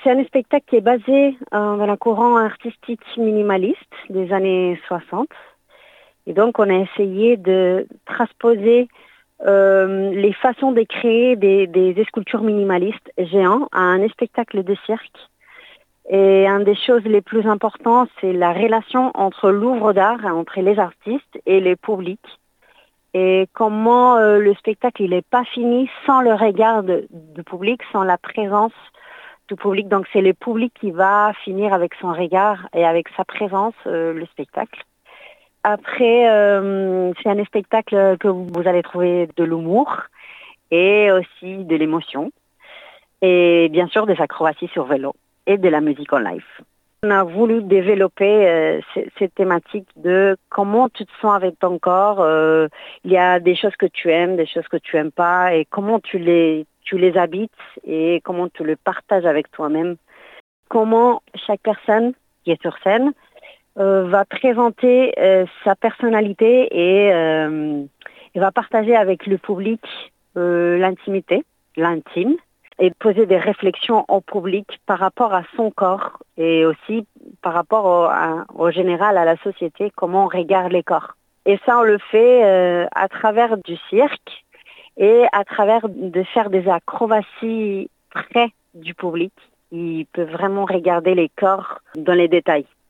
C'est un spectacle qui est basé dans le courant artistique minimaliste des années 60. Et donc, on a essayé de transposer les façons de créer des sculptures minimalistes géants à un spectacle de cirque. Et une des choses les plus importantes, c'est la relation entre l'œuvre d'art, entre les artistes et le public. Et comment le spectacle il n'est pas fini sans le regard du public, sans la présence du public. Donc c'est le public qui va finir avec son regard et avec sa présence le spectacle. Après, c'est un spectacle que vous allez trouver de l'humour et aussi de l'émotion. Et bien sûr des acrobaties sur vélo et de la musique en live. On a voulu développer cette thématique de comment tu te sens avec ton corps. Il y a des choses que tu aimes, des choses que tu aimes pas, et comment tu les habites et comment tu les partages avec toi-même. Comment chaque personne qui est sur scène va présenter sa personnalité et va partager avec le public l'intimité, l'intime, et poser des réflexions au public par rapport à son corps et aussi par rapport au général, à la société, comment on regarde les corps. Et ça, on le fait à travers du cirque et à travers de faire des acrobaties près du public. Il peut vraiment regarder les corps dans les détails.